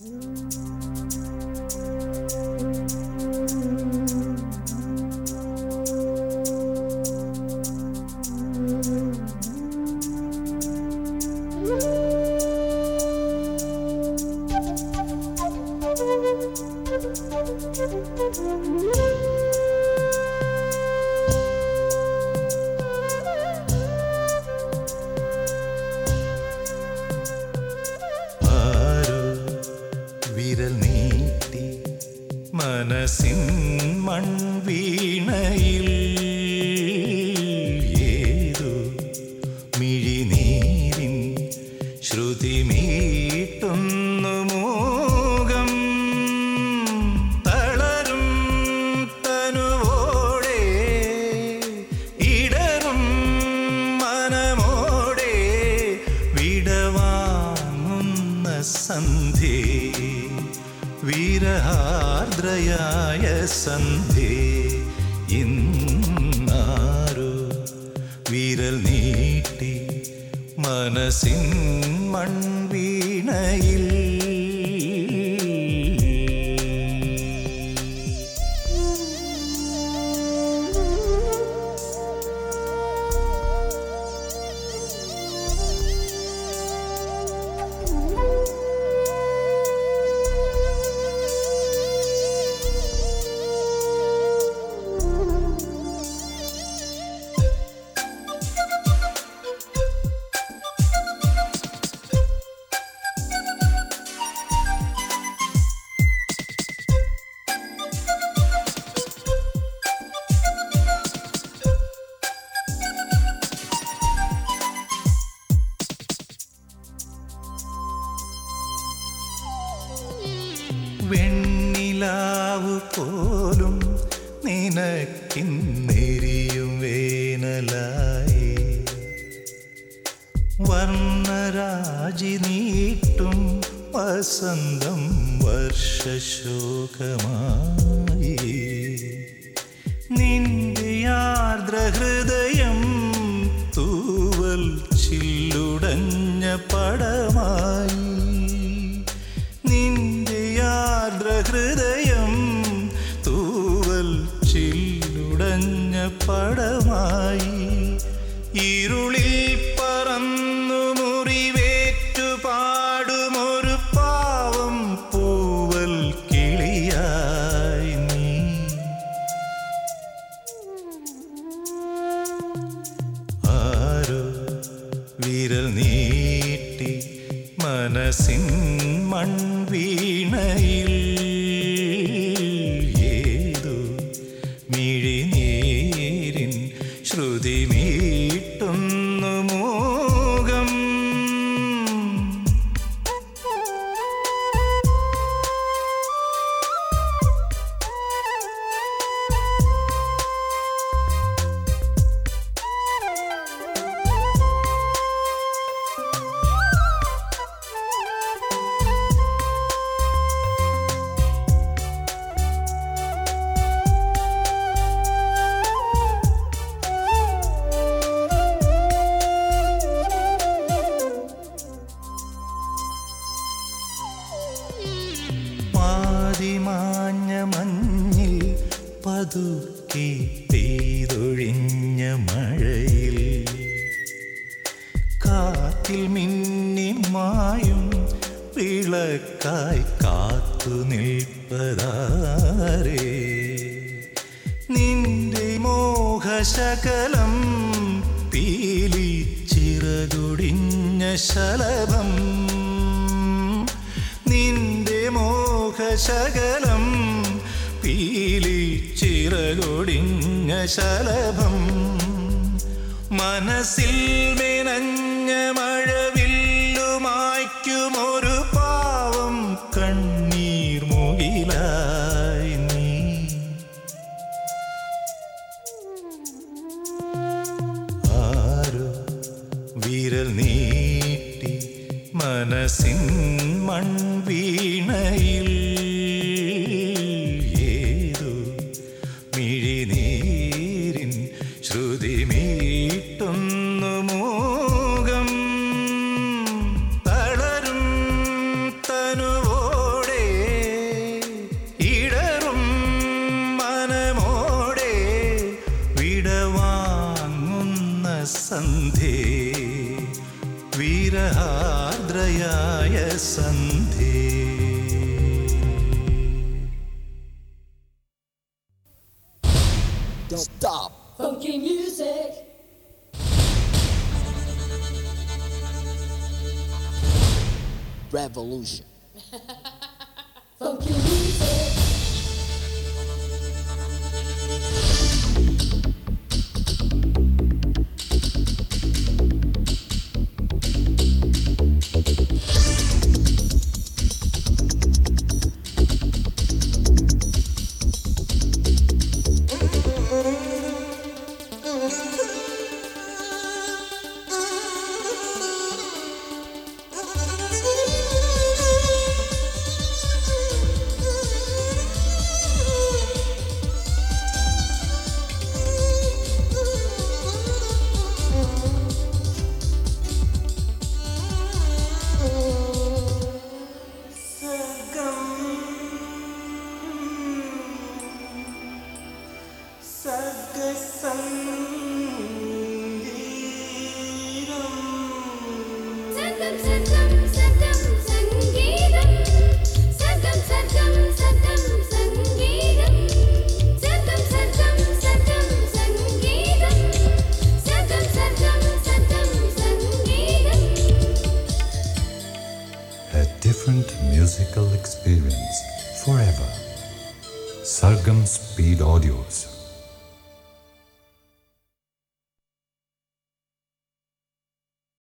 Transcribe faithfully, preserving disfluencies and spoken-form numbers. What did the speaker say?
മനസ്സിൻ മൺവീണയിൽ ഏതു മിഴിനീരിൻ ശ്രുതി മീട്ടുന്നു മൂകം തളരും തനുവോടെ ഇടറും മനമോടെ വിടവാങ്ങുന്ന സന്ധ്യേ വീരഹാർദ്രയായ സന്ധ്യേ ഇന്നാരോ വിരൽ നീട്ടി മനസ്സിൻ മൺവീണയിൽ വെണ്ണിലാവു പോലും നിനക്കിന്നെരിയും വേനലായി വർണ്ണരാജി നീട്ടും വസന്തം വർഷശോകമായി നിന്റെ ആർദ്രഹൃദയം തൂവൽ ചില്ലുടഞ്ഞ പടമായി ഹൃദയം തൂവൽ ചില്ലുടഞ്ഞ പടമായി ഇരുളിൽ പറന്നു മുറിവേറ്റു പാടുമൊരു പാവം പൂവൽ കിളിയായി നീ ആരോ വിരൽ നീട്ടി മനസ്സിൻ മൺവീണയിൽ ഏതു മിഴിനീരിൻ ശ്രുതി മീട്ടുന്നു മൂകം മാഞ്ഞ മഞ്ഞിൽ പതുക്കെ പെയ്തൊഴിഞ്ഞ മഴയിൽ കാറ്റിൽ മിന്നി മായും വിളക്കായി കാത്തു നിൽപ്പതാരേ നിന്റെ മോഹശകലം പീലി ചിറകുടിഞ്ഞ ശലഭം നിന്റെ മോഹശകലം പീലി ചിറകൊടിഞ്ഞ ശലഭം മനസ്സിൽ മെനഞ്ഞ മഴവില്ലുമായ്ക്കുമൊരു പാവം കണ്ണീർ മുകിലായി നീ ആരോ വിരൽ നീട്ടി മനസ്സിൻ മൺവീണയിൽ ഏതു മിഴിനീരിൻ ശ്രുതി മീട്ടുന്നു മൂകം തളരും തനുവോടെ Don't stop. Funky music. Revolution. Funky music. Sargam sargam sargam sangeetam sargam sargam sargam sangeetam sargam sargam sargam sangeetam sargam sargam sargam sangeetam. A different musical experience forever. Sargam Speed Audios.